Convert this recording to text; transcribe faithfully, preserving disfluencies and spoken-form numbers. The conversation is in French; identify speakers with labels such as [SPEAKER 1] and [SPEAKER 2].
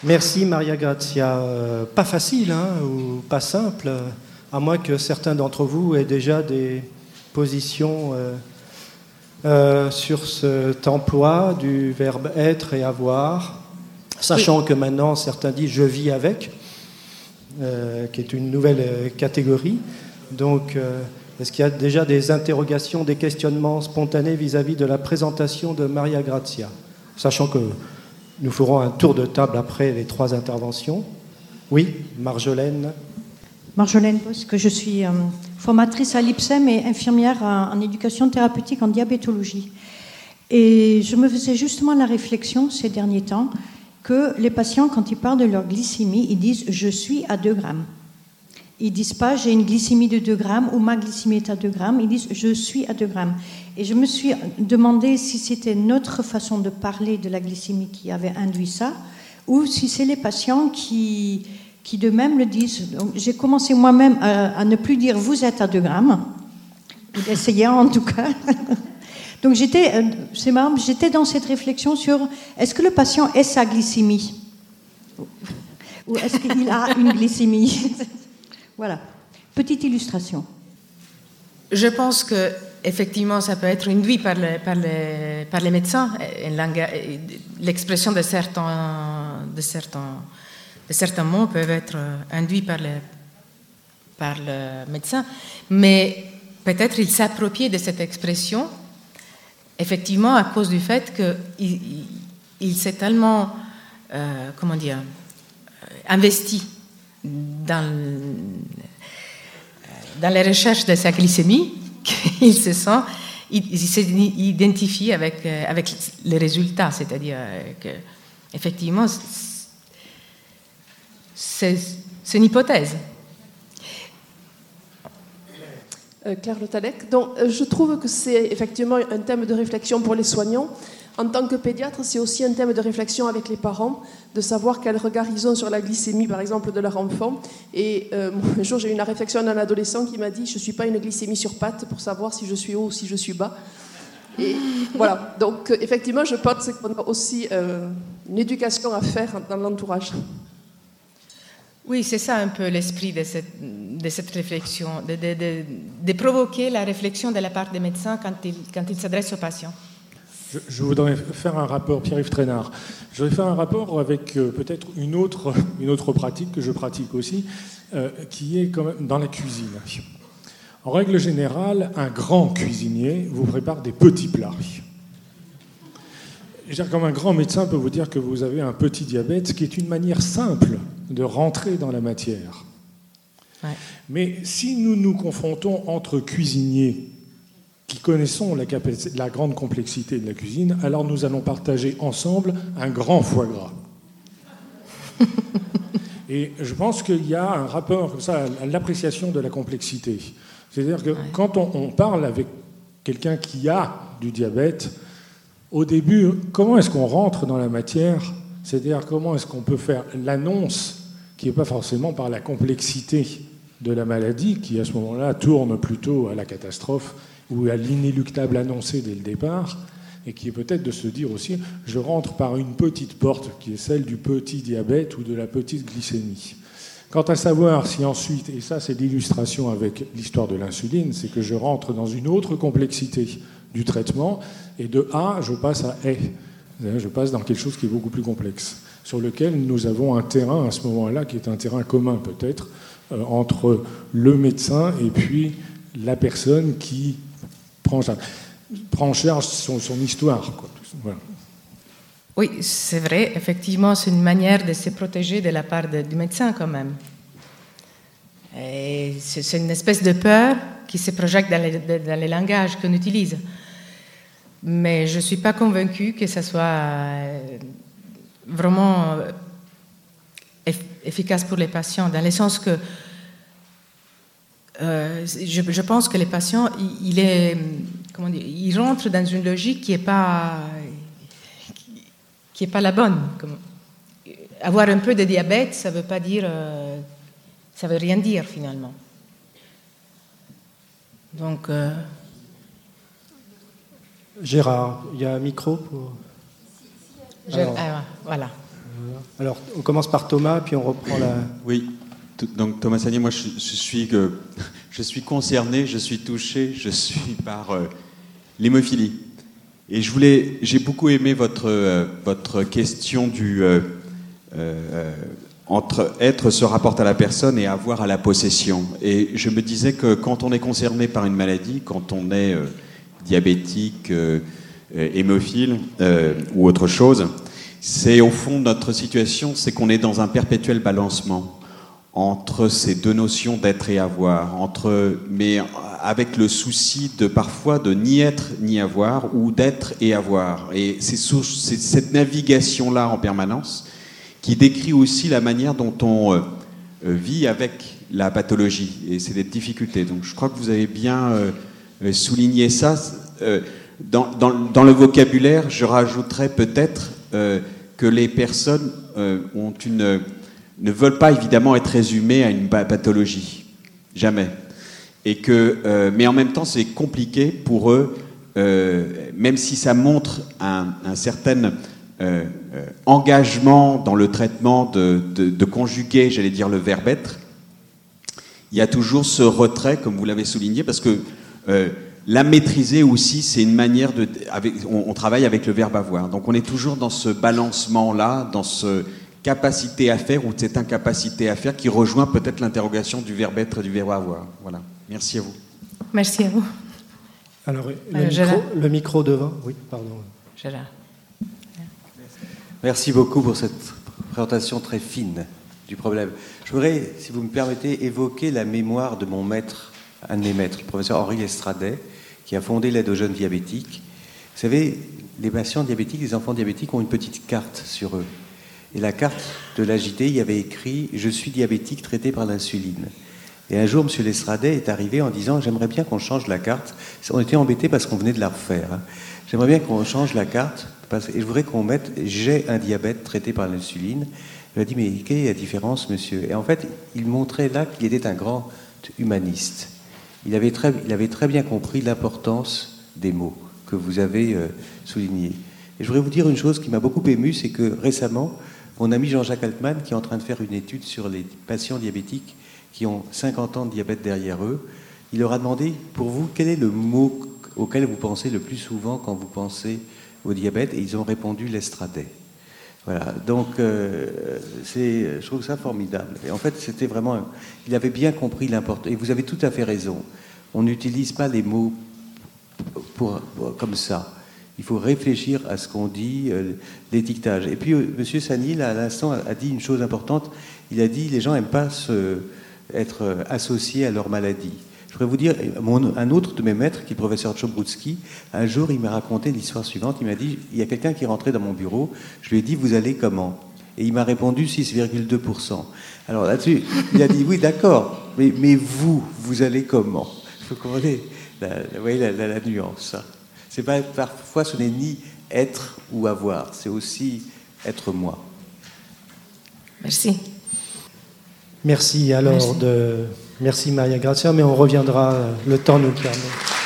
[SPEAKER 1] Merci Maria Grazia. Euh, pas facile, hein, ou pas simple, à moins que certains d'entre vous aient déjà des positions euh, euh, sur cet emploi du verbe être et avoir, sachant oui. que maintenant certains disent je vis avec, euh, qui est une nouvelle catégorie. Donc, euh, est-ce qu'il y a déjà des interrogations, des questionnements spontanés vis-à-vis de la présentation de Maria Grazia, sachant que nous ferons un tour de table après les trois interventions. Oui, Marjolaine.
[SPEAKER 2] Marjolaine Bosque, je suis euh, formatrice à l'I P S E M et infirmière en, en éducation thérapeutique en diabétologie. Et je me faisais justement la réflexion ces derniers temps que les patients, quand ils parlent de leur glycémie, ils disent « je suis à deux grammes ». Ils ne disent pas « j'ai une glycémie de deux grammes » ou « ma glycémie est à deux grammes », ils disent « je suis à deux grammes ». Et je me suis demandé si c'était notre façon de parler de la glycémie qui avait induit ça, ou si c'est les patients qui, qui d'eux-mêmes le disent. Donc, j'ai commencé moi-même à, à ne plus dire « vous êtes à deux grammes », ou d'essayer en tout cas. Donc j'étais, c'est marrant, j'étais dans cette réflexion sur est-ce que le patient est sa glycémie ou est-ce qu'il a une glycémie. Voilà, petite illustration.
[SPEAKER 3] Je pense que effectivement, ça peut être induit par, le, par, les, par les médecins, l'expression de certains, de, certains, de certains mots peuvent être induits par, les, par le médecin, mais peut-être il s'approprie de cette expression, effectivement, à cause du fait qu'il il, il s'est tellement, euh, comment dire, investi dans, dans les recherches de sa glycémie, qu'il se sent, il, il s'identifie avec, avec les résultats, c'est-à-dire que, effectivement, c'est, c'est une hypothèse.
[SPEAKER 4] Euh, Claire Le Tallec. Donc, euh, je trouve que c'est effectivement un thème de réflexion pour les soignants. En tant que pédiatre, c'est aussi un thème de réflexion avec les parents, de savoir quel regard ils ont sur la glycémie, par exemple, de leur enfant. Et euh, un jour, j'ai eu une réflexion d'un adolescent qui m'a dit « je ne suis pas une glycémie sur pattes pour savoir si je suis haut ou si je suis bas ». Et voilà. Donc, euh, effectivement, je pense qu'on a aussi euh, une éducation à faire dans l'entourage.
[SPEAKER 3] Oui, c'est ça un peu l'esprit de cette, de cette réflexion, de, de, de, de provoquer la réflexion de la part des médecins quand ils, quand ils s'adressent aux patients.
[SPEAKER 5] Je, je voudrais faire un rapport, Pierre-Yves Traînard, je voudrais faire un rapport avec euh, peut-être une autre, une autre pratique que je pratique aussi, euh, qui est quand même dans la cuisine. En règle générale, un grand cuisinier vous prépare des petits plats. Je veux dire, comme un grand médecin peut vous dire que vous avez un petit diabète, ce qui est une manière simple de rentrer dans la matière. Ouais. Mais si nous nous confrontons entre cuisiniers qui connaissons la, capacité, la grande complexité de la cuisine, alors nous allons partager ensemble un grand foie gras. Et je pense qu'il y a un rapport comme ça à l'appréciation de la complexité. C'est-à-dire que ouais. quand on, on parle avec quelqu'un qui a du diabète, au début, comment est-ce qu'on rentre dans la matière ? C'est-à-dire comment est-ce qu'on peut faire l'annonce qui n'est pas forcément par la complexité de la maladie, qui à ce moment-là tourne plutôt à la catastrophe ou à l'inéluctable annoncé dès le départ, et qui est peut-être de se dire aussi, je rentre par une petite porte qui est celle du petit diabète ou de la petite glycémie. Quant à savoir si ensuite, et ça c'est l'illustration avec l'histoire de l'insuline, c'est que je rentre dans une autre complexité du traitement, et de A, je passe à E. Je passe dans quelque chose qui est beaucoup plus complexe, sur lequel nous avons un terrain à ce moment-là, qui est un terrain commun peut-être, euh, entre le médecin et puis la personne qui prend, prend en charge son, son histoire, quoi. Voilà.
[SPEAKER 3] Oui, c'est vrai, effectivement, c'est une manière de se protéger de la part de, du médecin quand même. Et c'est, c'est une espèce de peur qui se projette dans les, dans les langages qu'on utilise. Mais je ne suis pas convaincue que ça soit vraiment efficace pour les patients, dans le sens que euh, je, je pense que les patients, il, il est, comment dire, ils rentrent dans une logique qui n'est pas, qui est pas la bonne. Comme, avoir un peu de diabète, ça ne veut pas dire, euh, ça veut rien dire finalement. Donc... Euh,
[SPEAKER 1] Gérard, il y a un micro pour...
[SPEAKER 3] Alors, ah, voilà.
[SPEAKER 1] Alors, on commence par Thomas, puis on reprend la...
[SPEAKER 6] Oui, donc Thomas Sagnier, moi je, je, suis, euh, je suis concerné, je suis touché, je suis par euh, l'hémophilie. Et je voulais, j'ai beaucoup aimé votre, euh, votre question du... Euh, euh, entre être se rapporte à la personne et avoir à la possession. Et je me disais que quand on est concerné par une maladie, quand on est euh, diabétique, euh, euh, hémophile euh, ou autre chose, c'est au fond notre situation, c'est qu'on est dans un perpétuel balancement entre ces deux notions d'être et avoir, entre, mais avec le souci de parfois de ni être ni avoir, ou d'être et avoir. Et c'est, sous, c'est cette navigation-là en permanence qui décrit aussi la manière dont on euh, vit avec la pathologie et c'est des difficultés. Donc je crois que vous avez bien euh, souligné ça. Euh, dans, dans, dans le vocabulaire, je rajouterais peut-être euh, que les personnes euh, ont une, ne veulent pas évidemment être résumées à une pathologie. Jamais. Et que, euh, mais en même temps, c'est compliqué pour eux, euh, même si ça montre un, un certain... Euh, euh, engagement dans le traitement de, de, de conjuguer, j'allais dire, le verbe être, il y a toujours ce retrait, comme vous l'avez souligné, parce que euh, la maîtriser aussi, c'est une manière de... Avec, on, on travaille avec le verbe avoir. Donc on est toujours dans ce balancement-là, dans ce capacité à faire ou cette incapacité à faire qui rejoint peut-être l'interrogation du verbe être et du verbe avoir. Voilà. Merci à vous.
[SPEAKER 3] Merci à vous.
[SPEAKER 1] Alors, le,
[SPEAKER 3] euh,
[SPEAKER 1] micro, le micro devant. Oui, pardon.
[SPEAKER 3] Gérard.
[SPEAKER 7] Merci beaucoup pour cette présentation très fine du problème. Je voudrais, si vous me permettez, évoquer la mémoire de mon maître, un de mes maîtres, le professeur Henri Lestradet, qui a fondé l'aide aux jeunes diabétiques. Vous savez, les patients diabétiques, les enfants diabétiques ont une petite carte sur eux. Et la carte de l'A J D, il y avait écrit « Je suis diabétique traité par l'insuline ». Et un jour, M. Lestradet est arrivé en disant « J'aimerais bien qu'on change la carte ». On était embêtés parce qu'on venait de la refaire. Hein. « J'aimerais bien qu'on change la carte et je voudrais qu'on mette « J'ai un diabète traité par l'insuline ». Il a dit « Mais quelle est la différence, monsieur ?» Et en fait, il montrait là qu'il était un grand humaniste. Il avait très, il avait très bien compris l'importance des mots que vous avez euh, soulignés. Et je voudrais vous dire une chose qui m'a beaucoup ému, c'est que récemment, mon ami Jean-Jacques Altman, qui est en train de faire une étude sur les patients diabétiques qui ont cinquante ans de diabète derrière eux, il leur a demandé, pour vous, quel est le mot auquel vous pensez le plus souvent quand vous pensez au diabète, et ils ont répondu Lestradet. Voilà, donc euh, c'est, je trouve ça formidable. Et en fait, c'était vraiment, un, il avait bien compris l'importance. Et vous avez tout à fait raison. On n'utilise pas les mots pour, pour, comme ça. Il faut réfléchir à ce qu'on dit, euh, l'étiquetage. Et puis, euh, M. Sagnier, là, à l'instant, a dit une chose importante. Il a dit les gens n'aiment pas se, être associés à leur maladie. Je voudrais vous dire, mon, un autre de mes maîtres, qui est le professeur Tchobroutsky, un jour, il m'a raconté l'histoire suivante. Il m'a dit, il y a quelqu'un qui est rentré dans mon bureau. Je lui ai dit, vous allez comment? Et il m'a répondu six virgule deux pour cent. Alors là-dessus, il a dit, oui, d'accord, mais, mais vous, vous allez comment? Vous comprenez la, la, vous voyez la, la, la nuance. C'est pas, parfois, ce n'est ni être ou avoir, c'est aussi être moi.
[SPEAKER 3] Merci.
[SPEAKER 1] Merci alors Merci. de... Merci Maria Grazia, mais on reviendra, le temps nous permet.